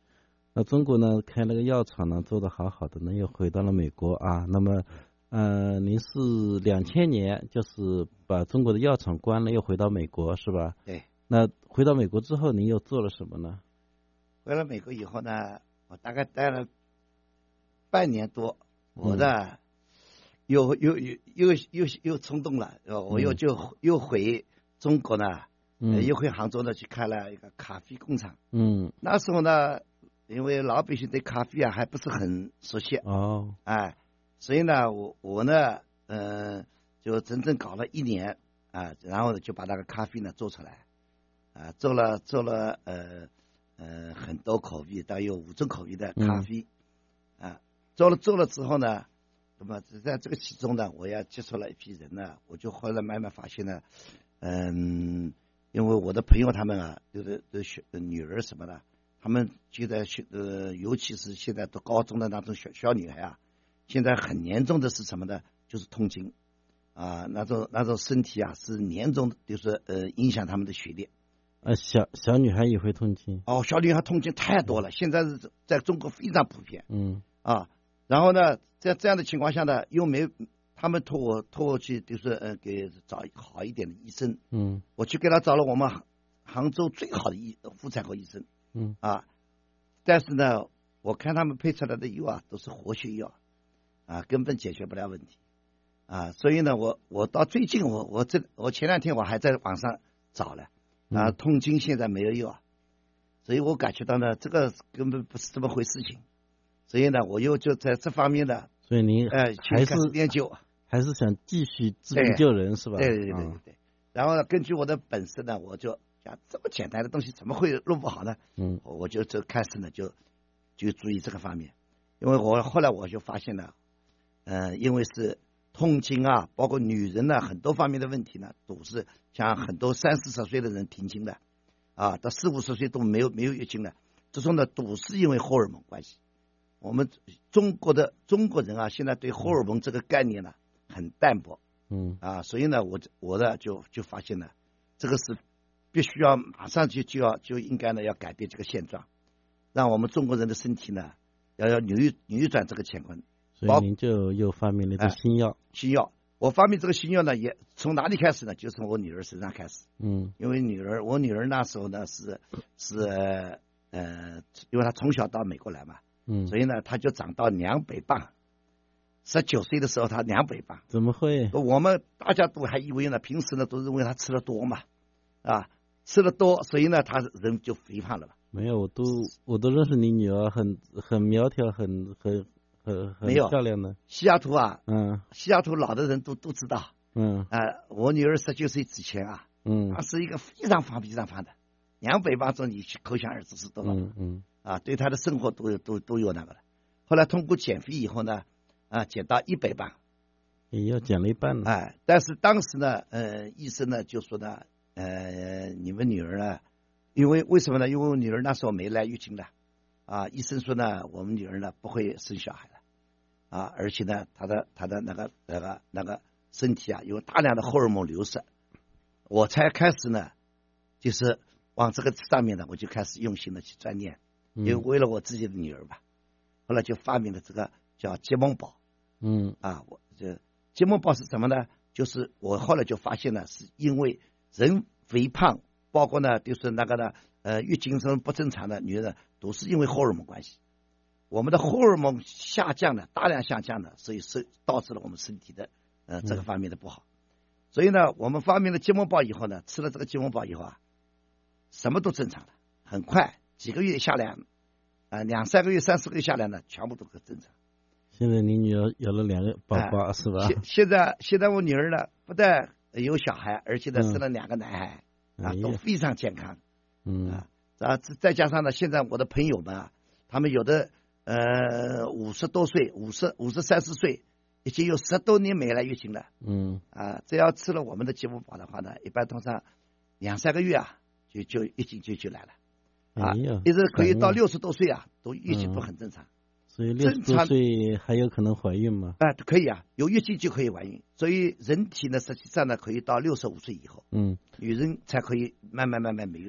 那中国呢开了个药厂呢，做得好好的呢，又回到了美国啊。那么，呃，您是两千年就是把中国的药厂关了，又回到美国是吧？ 对。 那回到美国之后，您又做了什么呢？ 回了美国以后呢，我大概待了半年多，我的、嗯、又又又又又又冲动了，我又就、嗯、又回中国呢，嗯、又回杭州呢去开了一个咖啡工厂。嗯，那时候呢，因为老百姓对咖啡啊还不是很熟悉哦，哎，所以呢，我我呢，呃，就整整搞了一年啊，然后呢就把那个咖啡呢做出来，啊，做了做了呃。呃，很多口味，大约有五种口味的咖啡，嗯、啊，做了做了之后呢，那么在这个其中呢，我也接触了一批人呢，我就后来慢慢发现呢，嗯，因为我的朋友他们啊，有的都小女儿什么的，他们觉得呃，尤其是现在读高中的那种小小女孩啊，现在很严重的是什么呢？就是痛经啊，那种那种身体啊是严重的，就是呃影响他们的学业。 呃，小小女孩也会痛经哦，小女孩痛经太多了，嗯、现在是在中国非常普遍。嗯啊，然后呢，在这样的情况下呢，又没他们托我托我去，就是呃，给找好一点的医生。嗯，我去给他找了我们杭州最好的医妇产科医生。嗯啊，但是呢，我看他们配出来的药啊，都是活血药，啊，根本解决不了问题。啊，所以呢，我我到最近我我这我前两天我还在网上找了。啊，痛经现在没有药，所以我感觉到呢，这个根本不是这么回事情，所以呢，我又就在这方面呢， 所以您呃还是研究， 还是想继续治病救人是吧？ 对对对对对。然后呢，根据我的本事呢，我就讲这么简单的东西怎么会弄不好呢？嗯，我就就开始呢就就注意这个方面，因为我后来我就发现了，呃，因为是痛经啊，包括女人呢很多方面的问题呢，都是像很多三四十岁的人停经的，啊，到四五十岁都没有没有月经了，这种呢都是因为荷尔蒙关系。我们中国的中国人啊，现在对荷尔蒙这个概念呢很淡薄，嗯啊，所以呢，我我呢就就发现了，这个是必须要马上就就要就应该呢要改变这个现状，让我们中国人的身体呢要要扭扭转这个乾坤。 所以您就又发明了一个新药、呃。 新药，我发明这个新药呢，也从哪里开始呢？就从我女儿身上开始。嗯，因为女儿，我女儿那时候呢是是呃，因为她从小到美国来嘛，嗯，所以呢，她就长到两百磅。十九岁的时候，她两百磅。 怎么会？ 我们大家都还以为呢，平时呢都认为她吃的多嘛，啊，吃的多，所以呢，她人就肥胖了嘛。 没有，我都我都认识你女儿，很很苗条，很很。很很漂亮的西雅图啊，嗯，西雅图老的人都都知道，嗯，啊、呃，我女儿十九岁之前啊，嗯，她是一个非常胖非常胖的，两百磅重，你可想而知是多少，嗯嗯，啊，对她的生活都有都都有那个了。后来通过减肥以后呢，啊，减到一百磅， 也要减了一半了， 哎，但是当时呢，呃，医生呢就说呢，呃，你们女儿呢，因为为什么呢？因为我女儿那时候没来月经的。啊，医生说呢，我们女儿呢不会生小孩了，啊，而且呢，她的她的那个那个那个身体啊，有大量的荷尔蒙流失，我才开始呢，就是往这个上面呢，我就开始用心的去钻研，因为为了我自己的女儿吧，后来就发明了这个叫结盟宝，嗯，啊，我这结盟宝是什么呢？就是我后来就发现了，是因为人肥胖，包括呢，就是那个呢。呃，月经生不正常的女人都是因为荷尔蒙关系，我们的荷尔蒙下降了，大量下降了，所以是导致了我们身体的呃这个方面的不好。嗯、所以呢，我们发明了结盟宝以后呢，吃了这个结盟宝以后啊，什么都正常了，很快几个月下来，啊、呃、两三个月、三四个月下来呢，全部都很正常。 现在你女儿有了两个宝宝、呃、是吧？ 现现在现在我女儿呢，不但有小孩，而且呢生了两个男孩，嗯、啊，都非常健康。嗯啊，啊，再加上呢，现在我的朋友们啊，他们有的呃五十多岁，五十五十三四岁，已经有十多年没来月经了。嗯啊，只要吃了我们的结盟宝的话呢，一般通常两三个月啊，就就月经就就来了。啊，一直可以到六十多岁啊，都月经都很正常。 嗯、所以六十多岁还有可能怀孕吗？ 啊，可以啊，有月经就可以怀孕。所以人体呢，实际上呢，可以到六十五岁以后，嗯，女人才可以慢慢慢慢没月经。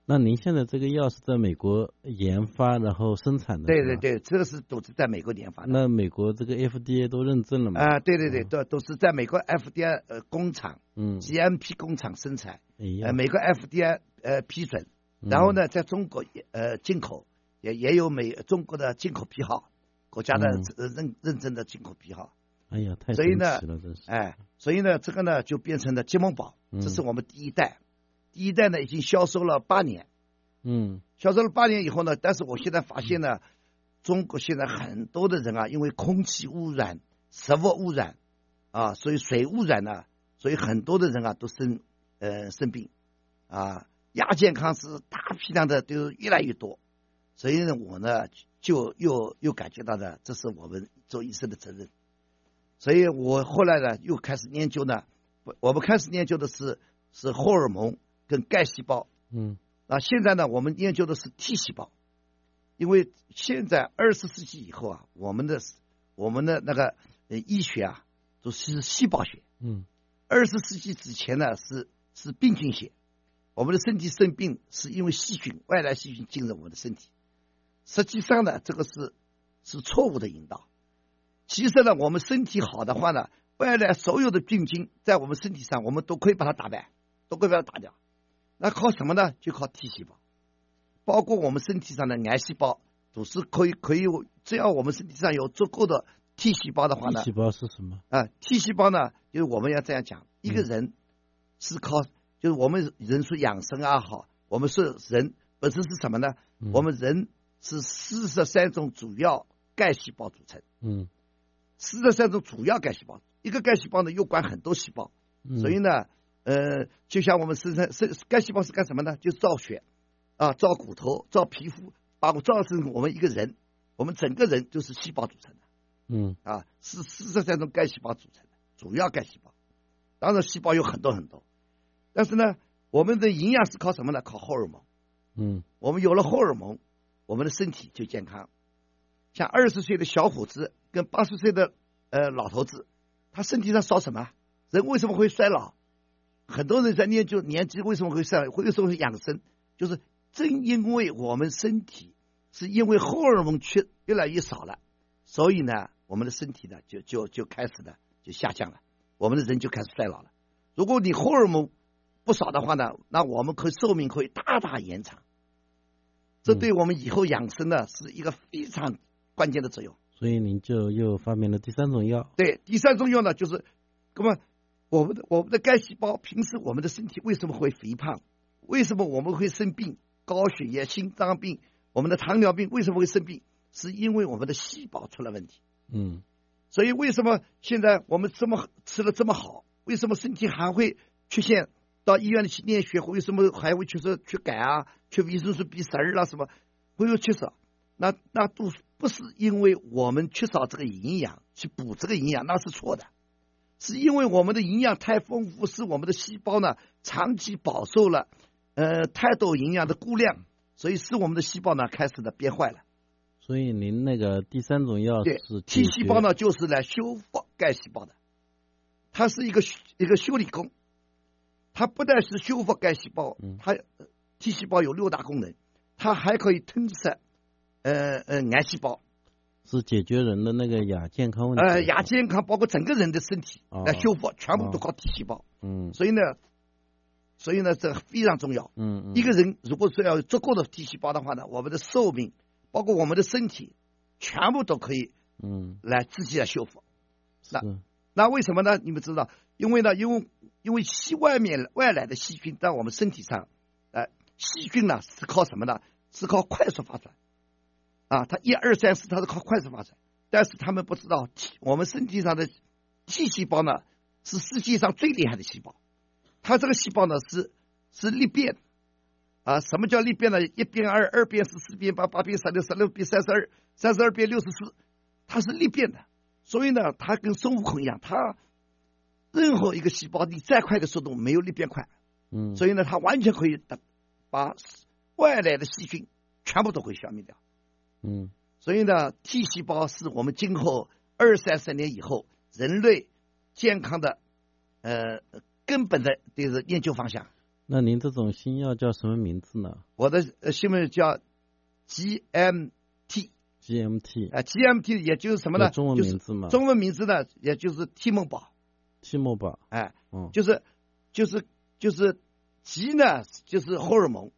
那您现在这个药是在美国研发然后生产的？ 对对对，这个是都是在美国研发的。 那美国这个 F D A 都认证了吗？ 啊、呃，对对对，都都是在美国 F D A 呃工厂， 嗯 ，G M P 工厂生产， 哎呀呃，美国 F D A 呃批准，然后呢，在中国呃进口也也有美中国的进口批号，国家的嗯认认证的进口批号。 哎呀，太所以呢神奇了，真是。 哎，所以呢，这个呢就变成了吉蒙宝，这是我们第一代，第一代呢已经销售了八年。 嗯， 销售了八年以后呢，但是我现在发现呢，中国现在很多的人啊，因为空气污染、食物污染啊，所以水污染呢，所以很多的人啊都生呃生病啊，亚健康是大批量的都越来越多，所以呢，我呢就又又感觉到呢，这是我们做医生的责任，所以我后来呢又开始研究呢，我们开始研究的是是荷尔蒙跟盖细胞， 嗯。 啊，现在呢，我们研究的是 T 细胞，因为现在二十世纪以后啊，我们的我们的那个呃医学啊，都是细胞学。 嗯， 二十世纪之前呢，是是病菌学，我们的身体生病是因为细菌外来细菌进入我们的身体。实际上呢，这个是是错误的引导。其实呢，我们身体好的话呢，外来所有的病菌在我们身体上，我们都可以把它打败，都可以把它打掉。那靠什么呢？就靠 T 细胞，包括我们身体上的癌细胞都是可以可以，只要我们身体上有足够的 T 细胞的话呢 ，T 细胞是什么？ 啊 ，T 细胞呢，就是我们要这样讲，一个人是靠，就是我们人说养生啊好，我们是人本身是什么呢？ 嗯、 我们人是四十三种主要钙细胞组成， 嗯， 四十三种主要钙细胞，一个钙细胞呢又管很多细胞， 嗯、 所以呢。呃，就像我们身上身钙细胞是干什么呢？就是造血啊，造骨头，造皮肤，把我造成我们一个人，我们整个人就是细胞组成的。 嗯， 啊，是四十三种钙细胞组成的，主要钙细胞。当然，细胞有很多很多，但是呢，我们的营养是靠什么呢？靠荷尔蒙。 嗯， 我们有了荷尔蒙，我们的身体就健康。像二十岁的小伙子跟八十岁的呃老头子，他身体上少什么？人为什么会衰老？很多人在研究年纪为什么会衰老，为什么会养生，就是正因为我们身体是因为荷尔蒙缺越来越少了，所以呢，我们的身体呢就就就开始的就下降了，我们的人就开始衰老了。如果你荷尔蒙不少的话呢，那我们可以寿命可以大大延长，这对我们以后养生呢是一个非常关键的作用。 所以您就又发明了第三种药。 对，第三种药呢就是，那么。我们的我们的钙细胞，平时我们的身体为什么会肥胖？为什么我们会生病？高血压、心脏病，我们的糖尿病为什么会生病？是因为我们的细胞出了问题。 嗯， 所以为什么现在我们这么吃的这么好？为什么身体还会出现？到医院里去验血，为什么还会缺少缺钙啊？缺维生素 B 十二啊？什么会有缺少？那那都不是因为我们缺少这个营养去补这个营养，那是错的。是因为我们的营养太丰富，使我们的细胞呢长期饱受了呃太多营养的估量，所以使我们的细胞呢开始的变坏了。 所以您那个第三种药是 T 细胞呢，就是来修复钙细胞的，它是一个一个修理工，它不但是修复钙细胞，它 T 细胞有六大功能，它还可以吞噬呃呃癌细胞。 是解决人的那个亚健康问题。 呃，亚健康包括整个人的身体来修复， 哦、 全部都靠 T 细胞。 嗯， 所以呢，所以呢，这非常重要。 嗯嗯。 一个人如果说要有足够的 T 细胞的话呢，我们的寿命，包括我们的身体，全部都可以嗯来自己来修复。 那那为什么呢？你们知道，因为呢，因为因为西外面外来的细菌在我们身体上，呃，细菌呢是靠什么呢？是靠快速发展。啊，它一二三四，它是靠快速发展，但是他们不知道，我们身体上的 T 细胞呢是世界上最厉害的细胞，它这个细胞呢是是裂变，啊，什么叫裂变呢？一变二，二变四，四变八，八变三六，十六变三十二，三十二变六十四，它是裂变的，所以呢，它跟孙悟空一样，它任何一个细胞你再快的速度没有裂变快， 嗯， 所以呢，它完全可以把外来的细菌全部都会消灭掉。 嗯， 所以呢 ，T 细胞是我们今后二三十年以后人类健康的呃根本的这个研究方向。 那您这种新药叫什么名字呢？ 我的呃新闻叫 G M T。G M T 啊 ，G M T 也就是什么呢？ 中文名字嘛。 中文名字呢，也就是替梦宝。 替梦宝， 哎， 嗯， 就是就是就是 G 呢，就是荷尔蒙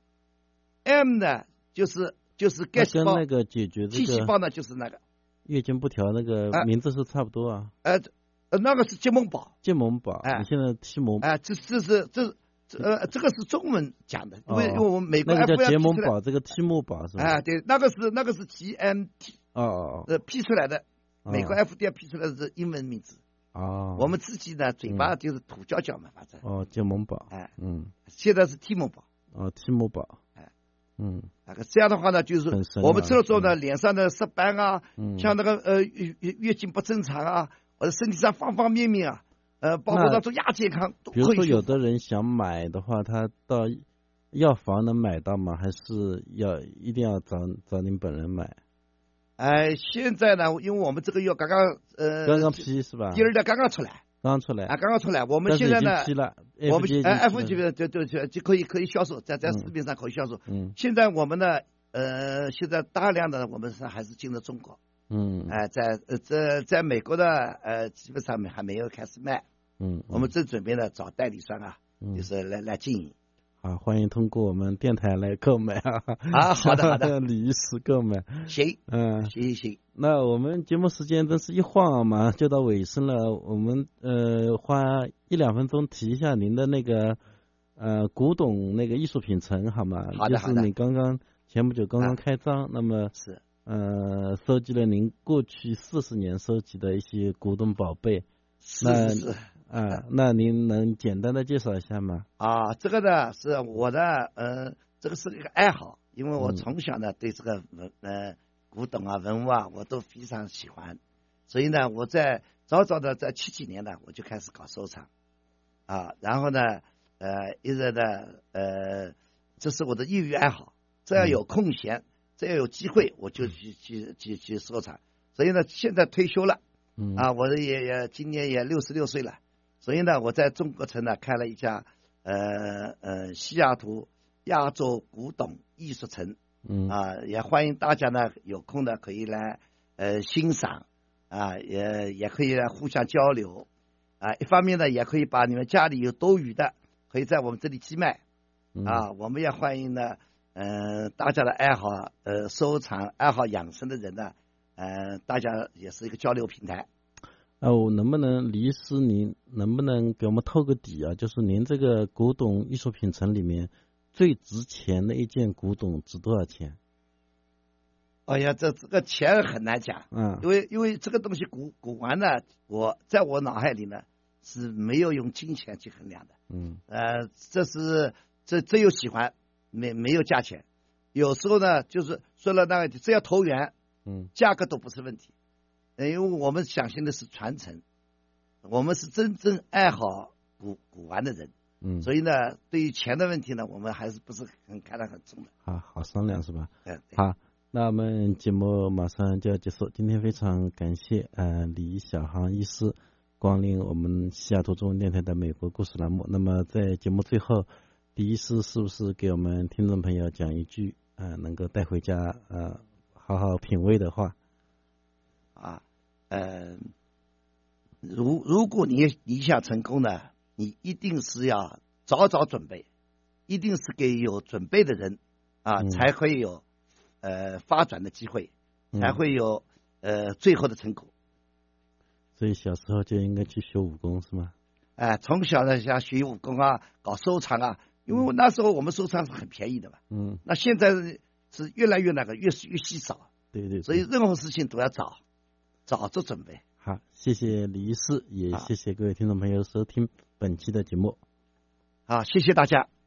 ，M 呢，就是就是干细胞。 跟那个解决这个 T 细胞呢，就是那个月经不调那个名字是差不多啊。 呃，呃那个是结盟宝。 结盟宝， 哎， 你现在替梦， 哎，这这是这。呃，这个是中文讲的，因为因为我们美国那个叫结盟宝，这个替梦宝是吧？ 啊，对，那个是那个是 G M T 哦哦呃批出来的，美国 F D A 批出来的是英文名字。 哦， 我们自己呢嘴巴就是土叫叫嘛，反正。 哦，结盟宝， 哎， 嗯， 现在是替梦宝。 哦，替梦宝， 哎， 嗯， 那个这样的话呢，就是我们吃了之后呢，脸上的色斑啊，像那个呃月月经不正常啊，或者身体上方方面面啊。呃，包括到做亚健康， 比如说有的人想买的话，他到药房能买到吗？还是要一定要找找您本人买？ 哎、呃，现在呢，因为我们这个药刚刚呃刚刚批是吧？ 第二代刚刚出来， 刚刚出来啊，刚刚出来。我们现在呢， 批了， 我们哎 F D A 对对对就可以可以销售，在在市面上可以销售。 嗯， 现在我们呢，呃，现在大量的我们是还是进了中国。 嗯， 哎、呃，在呃在在美国的呃基本上还没有开始卖。 嗯， 我们正准备呢找代理商啊， 嗯、 就是来来经营。 啊，欢迎通过我们电台来购买啊！ 啊，好的好的， 李医师购买。 行， 嗯， 行行。 那我们节目时间真是一晃嘛，就到尾声了。我们呃花一两分钟提一下您的那个呃古董那个艺术品城好吗？ 好的好的。 就是你刚刚前不久刚刚开张，啊、那么是呃收集了您过去四十年收集的一些古董宝贝。 是是是。 啊，那您能简单的介绍一下吗？ 啊，这个呢是我的呃，这个是一个爱好，因为我从小呢对这个文呃古董啊文物啊我都非常喜欢，所以呢我在早早的在七几年呢我就开始搞收藏，啊，然后呢呃一直呢呃这是我的业余爱好，只要有空闲，只要有机会我就去去去去收藏，所以呢现在退休了， 嗯啊，我也也今年也六十六岁了。所以呢，我在中国城呢开了一家呃呃西雅图亚洲古董艺术城， 嗯啊，也欢迎大家呢有空呢可以来呃欣赏啊，也也可以来互相交流啊。一方面呢，也可以把你们家里有多余的，可以在我们这里寄卖啊。我们也欢迎呢，呃大家的爱好呃收藏爱好养生的人呢，呃大家也是一个交流平台。 啊，我能不能李医师您能不能给我们透个底啊？就是您这个古董艺术品城里面最值钱的一件古董值多少钱？ 哎呀，这这个钱很难讲， 嗯， 因为因为这个东西古古玩呢，我在我脑海里呢是没有用金钱去衡量的， 嗯， 呃，这是这只有喜欢，没没有价钱，有时候呢就是说了那个只要投缘， 嗯， 价格都不是问题。因为我们相信的是传承，我们是真正爱好古古玩的人， 嗯， 所以呢，对于钱的问题呢，我们还是不是很看得很重的。 好好商量是吧？ 嗯， 好，那我们节目马上就要结束。今天非常感谢呃李小航医师光临我们西雅图中文电台的美国故事栏目。那么在节目最后，李医师是不是给我们听众朋友讲一句呃能够带回家呃好好品味的话？ 啊，呃，如如果你你想成功呢，你一定是要早早准备，一定是给有准备的人啊， 嗯、 才会有呃发展的机会， 嗯、 才会有呃最后的成果。 所以小时候就应该去学武功是吗？ 哎、呃，从小呢像学武功啊，搞收藏啊，因为那时候我们收藏是很便宜的嘛， 嗯， 那现在是越来越那个越越稀少， 对 对, 对， 所以任何事情都要早。早做准备。 好，谢谢李医师，也谢谢各位听众朋友收听本期的节目。 好，谢谢大家。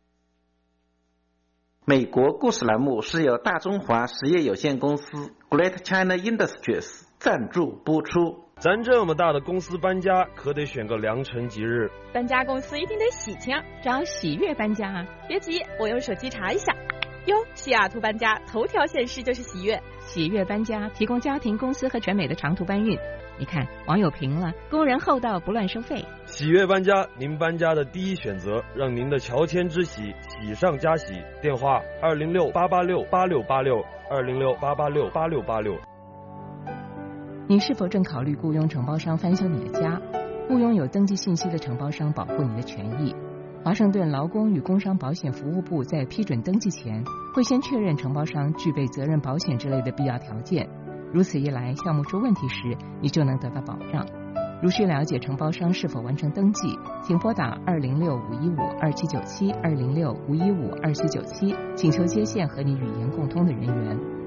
美国故事栏目是由大中华实业有限公司 Great China Industries 赞助播出。 咱这么大的公司搬家，可得选个良辰吉日。 搬家公司一定得喜庆，找喜悦搬家啊！别急，我用手机查一下。哟，西雅图搬家头条显示就是喜悦， 喜悦搬家提供家庭、公司和全美的长途搬运。你看，网友评了，工人厚道，不乱收费。 喜悦搬家，您搬家的第一选择，让您的乔迁之喜喜上加喜。电话二零六八八六八六八六二零六八八六八六八六。 你是否正考虑雇佣承包商翻修你的家？雇佣有登记信息的承包商保护你的权益。华盛顿劳工与工伤保险服务部在批准登记前，会先确认承包商具备责任保险之类的必要条件。如此一来，项目出问题时，你就能得到保障。如需了解承包商是否完成登记，请拨打二零六五一五二七九七二零六五一五二七九七，请求接线和你语言共通的人员。